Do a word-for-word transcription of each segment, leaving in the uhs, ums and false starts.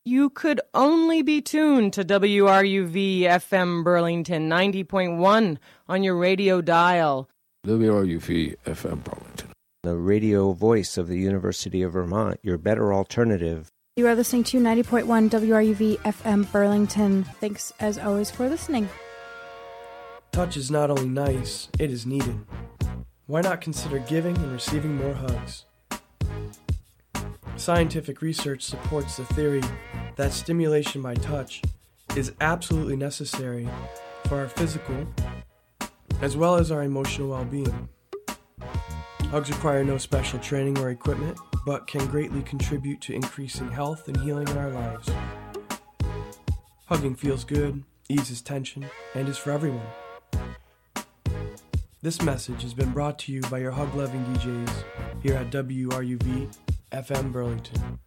you could only be tuned to W R U V F M Burlington ninety point one on your radio dial. W R U V F M Burlington, the radio voice of the University of Vermont, your better alternative. You are listening to ninety point one W R U V F M Burlington. Thanks, as always, for listening. Touch is not only nice, it is needed. Why not consider giving and receiving more hugs? Scientific research supports the theory that stimulation by touch is absolutely necessary for our physical as well as our emotional well-being. Hugs require no special training or equipment, but can greatly contribute to increasing health and healing in our lives. Hugging feels good, eases tension, and is for everyone. This message has been brought to you by your hug-loving D Js here at W R U V F M Burlington.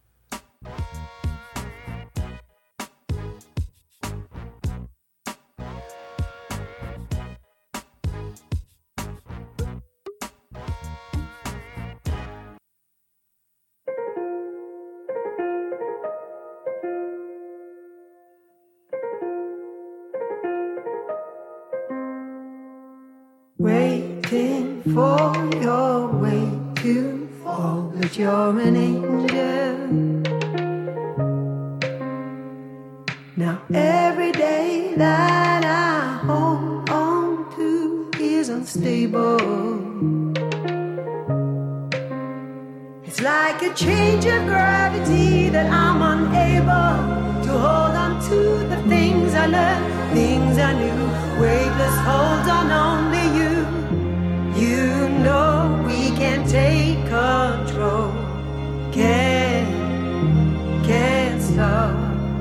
Waiting for your way to fall, but you're an angel. Now every day that I hold on to is unstable. It's like a change of gravity that I'm unable to hold on to the things I learned, things I knew. Weightless hold on only you. You know we can take control. Can't, can't stop.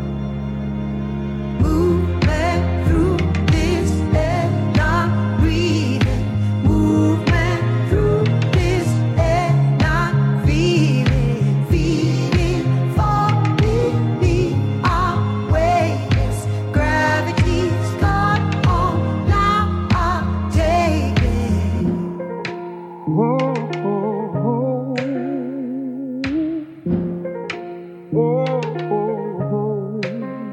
Movement through this air, not breathing. Movement through this air, not feeling. Feeling, falling, be our weightless. Gravity's gone on, now I'll take it. Whoa, whoa, whoa. Whoa, whoa,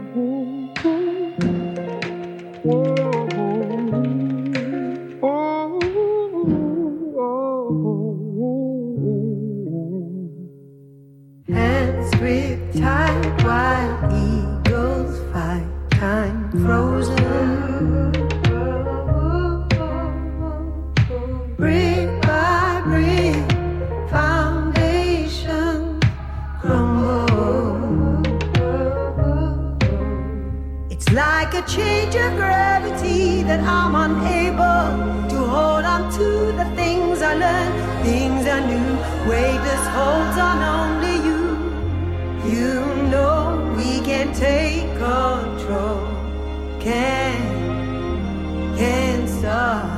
whoa. Whoa, oh, oh, oh. Hands grip tight while eagles fight, time frozen. Brick by brick, foundation crumble. It's like a change of gravity that I'm unable to hold on to the things I learned, things I knew. Weightless holds on only you. You know we can take control. Can't, can't stop.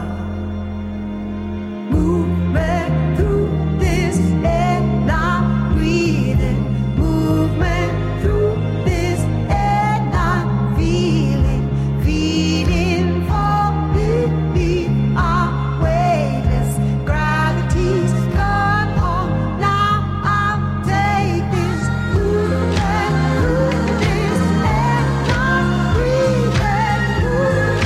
Movement through this air, not breathing. Movement through this air, not feeling. Feeling, falling, be our weightless. Gravity's gone on, now I'll take this. Movement through this air, not breathing. Movement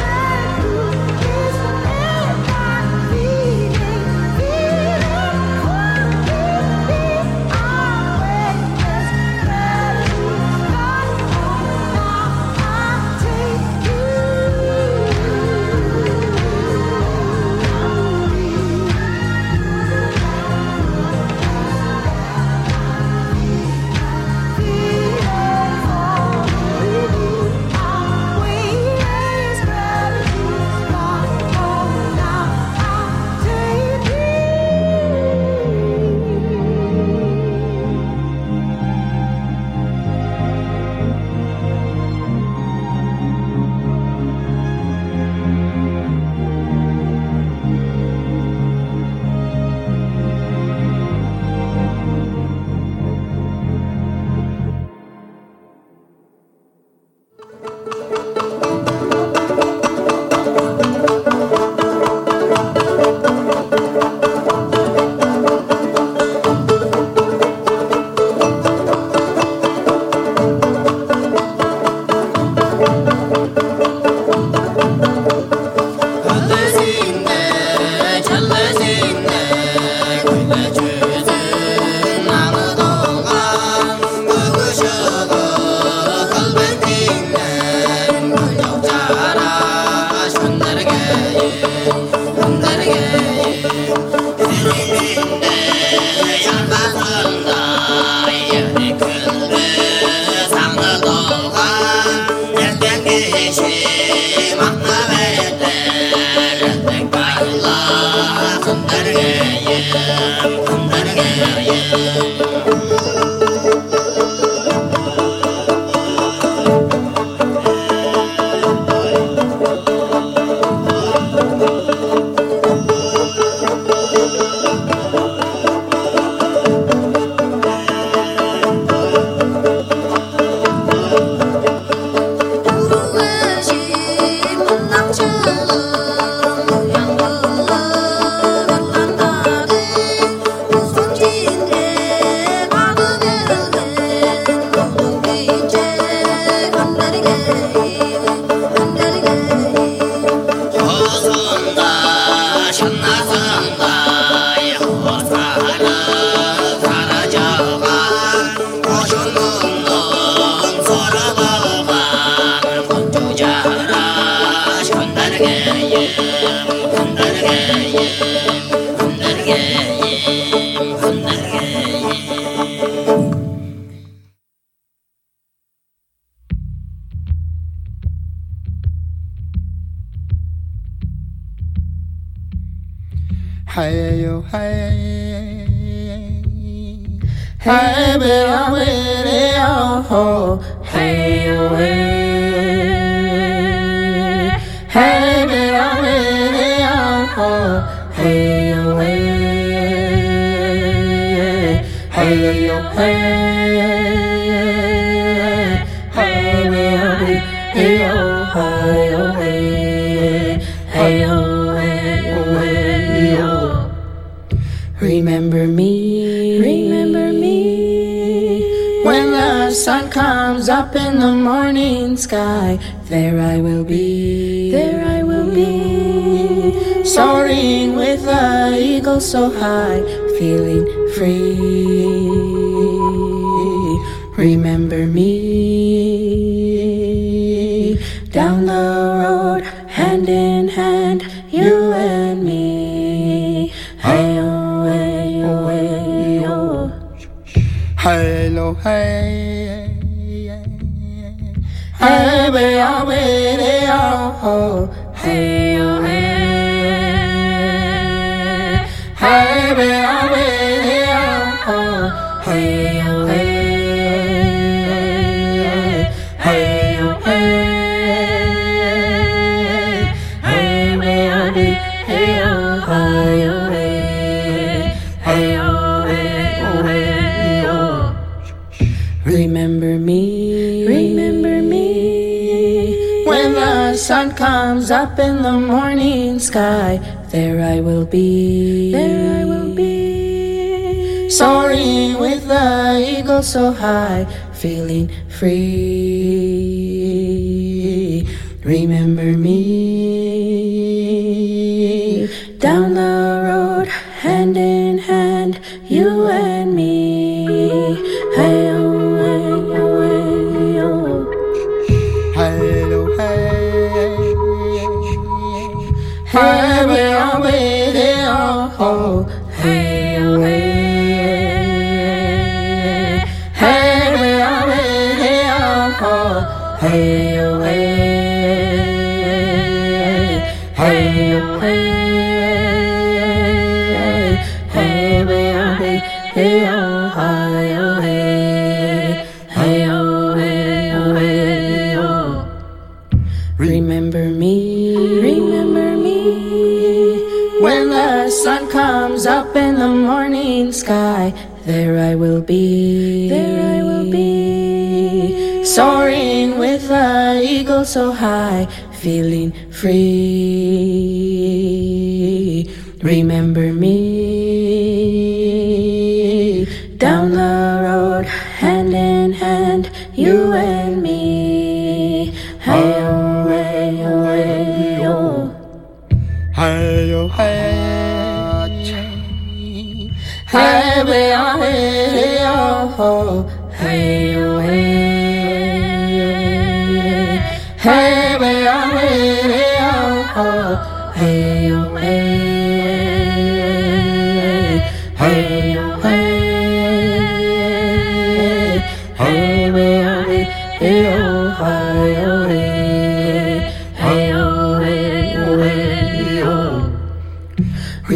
Hey yo, hey, hey, be a way, oh, hey yo, hey, hey, be a way, oh, hey yo, hey, hey yo, hey, hey, be a way, oh, hey yo, hey, hey yo. Remember me, remember me, when the sun comes up in the morning sky, there I will be, there I will be, soaring with the eagle so high, feeling free. Remember me, down the road, hand in hand, you and me, hey-oh. Hello, hey, hey, be a way, oh, hey, oh, hey, hey, be a way, oh, hey, oh, hey, hey, oh, hey, hey, be a way, oh, hey, oh, hey, oh. Remember me, remember me, when the sun comes up in the morning sky, there I will be, there I will be, soaring with the eagle so high, feeling free. Remember me, down the road, hand in hand, you and me, hey. Hey, we are waiting, oh, hey, oh, hey, hey, we are waiting, oh, hey, oh, hey, hey, oh, hey, hey, we are waiting, oh, hey, oh, hey, hey, oh, hey, oh, hey, oh. Remember me, remember me, when the sun comes up in the morning sky, there I will be, there I will be, soaring with the eagle so high, feeling free. Remember me, down the road, hand in hand, you and me, hey-oh, hey-oh, hey-oh. Hey yo hey, hey we are hey yo, hey yo hey, hey we are hey.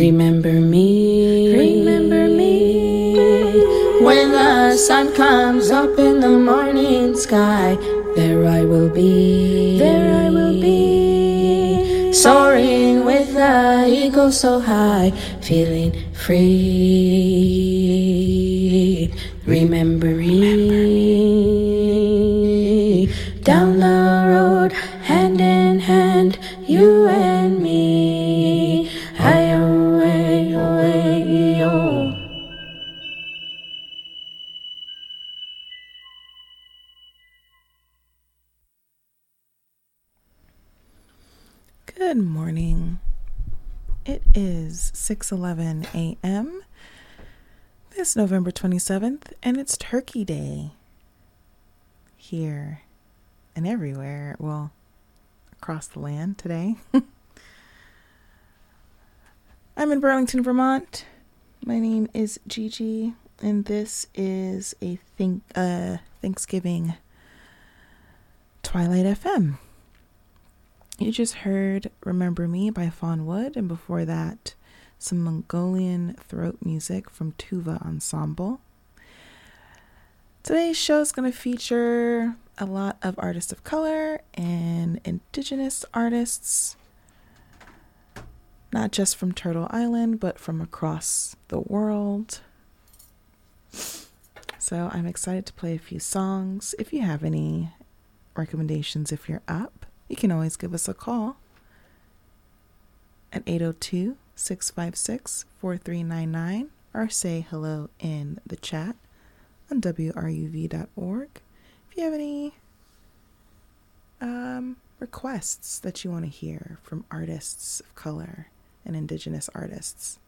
Remember me, remember me, when the sun comes up in the morning sky. There I will be, there I will be, soaring with the eagle so high, feeling free. Remember me, down the road, hand in hand, you and me. Hi-yo, hey-yo, hey-yo. Good morning. It is six eleven a.m. It's November twenty-seventh, and it's Turkey Day here and everywhere, well, across the land today. I'm in Burlington, Vermont. My name is Gigi, and this is a think, uh, Thanksgiving Twilight F M. You just heard Remember Me by Fawn Wood, and before that, some Mongolian throat music from Tuva Ensemble. Today's show is going to feature a lot of artists of color and indigenous artists, not just from Turtle Island, but from across the world. So I'm excited to play a few songs. If you have any recommendations, if you're up, you can always give us a call at eight oh two, six five six, four three nine nine or say hello in the chat on W R U V dot org. If you have any um, requests that you want to hear from artists of color and indigenous artists.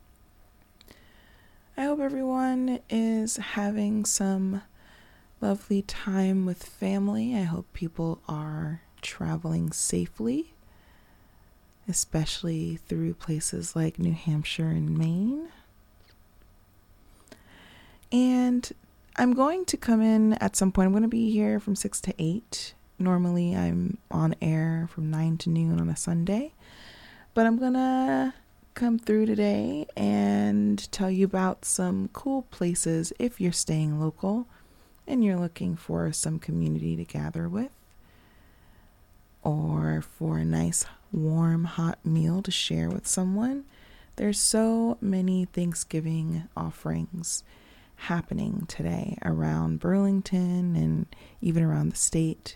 I hope everyone is having some lovely time with family. I hope people are traveling safely, especially through places like New Hampshire and Maine. And I'm going to come in at some point. I'm going to be here from six to eight. Normally I'm on air from nine to noon on a Sunday, but I'm going to come through today and tell you about some cool places if you're staying local and you're looking for some community to gather with, or for a nice, warm, hot meal to share with someone. There's so many Thanksgiving offerings happening today around Burlington and even around the state.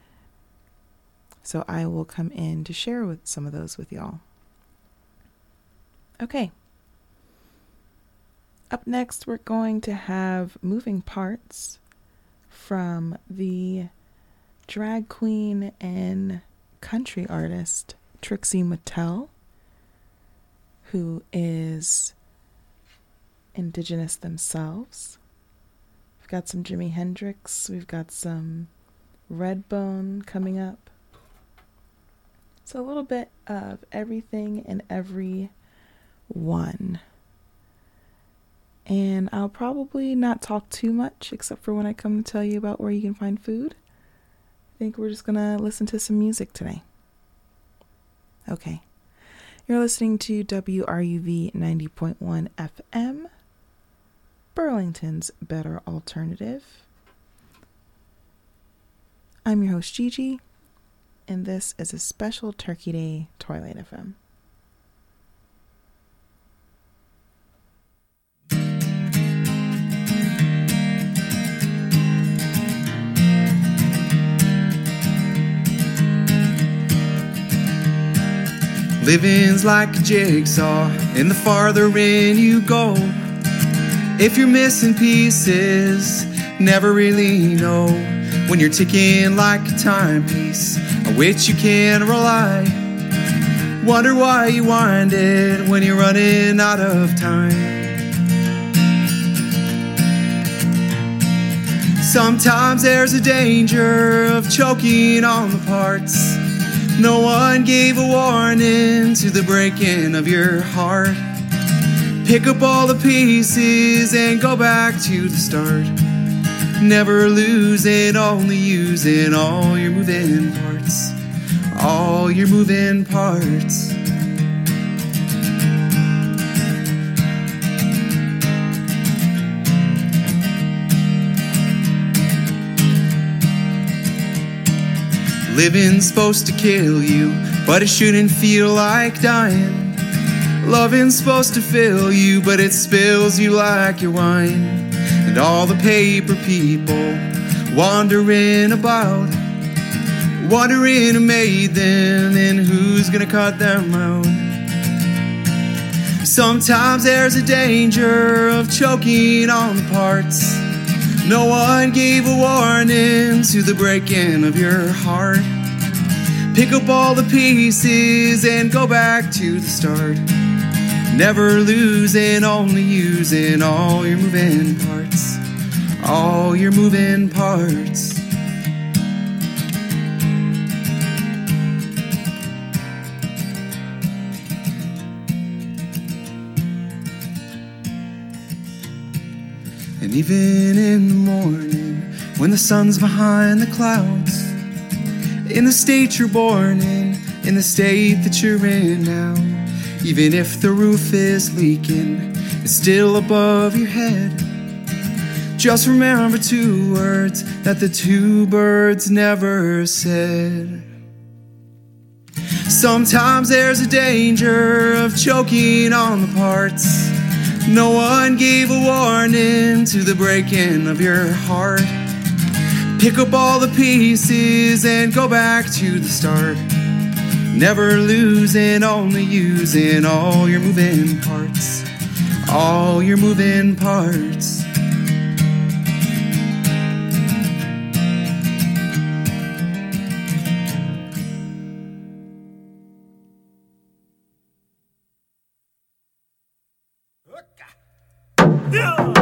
So I will come in to share with some of those with y'all. Okay. Up next, we're going to have Moving Parts from the drag queen and country artist Trixie Mattel, who is indigenous themselves. We've got some Jimi Hendrix, we've got some Redbone coming up. So a little bit of everything and every one. And I'll probably not talk too much except for when I come to tell you about where you can find food. I think we're just going to listen to some music today. Okay. You're listening to W R U V ninety point one F M, Burlington's Better Alternative. I'm your host, Gigi, and this is a special Turkey Day Twilight F M. Living's like a jigsaw, and the farther in you go, if you're missing pieces, never really know. When you're ticking like a timepiece on which you can rely, wonder why you wind it when you're running out of time. Sometimes there's a danger of choking on the parts. No one gave a warning to the breaking of your heart. Pick up all the pieces and go back to the start. Never losing, only using all your moving parts. All your moving parts. Living's supposed to kill you, but it shouldn't feel like dying. Loving's supposed to fill you, but it spills you like your wine. And all the paper people wandering about, wondering who made them and who's gonna cut them out. Sometimes there's a danger of choking on the parts. No one gave a warning to the breaking of your heart. Pick up all the pieces and go back to the start. Never losing, only using all your moving parts. All your moving parts. And even in the morning, when the sun's behind the clouds, in the state you're born in, in the state that you're in now, even if the roof is leaking, it's still above your head. Just remember two words that the two birds never said. Sometimes there's a danger of choking on the parts. No one gave a warning to the breaking of your heart. Pick up all the pieces and go back to the start. Never losing, only using all your moving parts. All your moving parts. Yeah.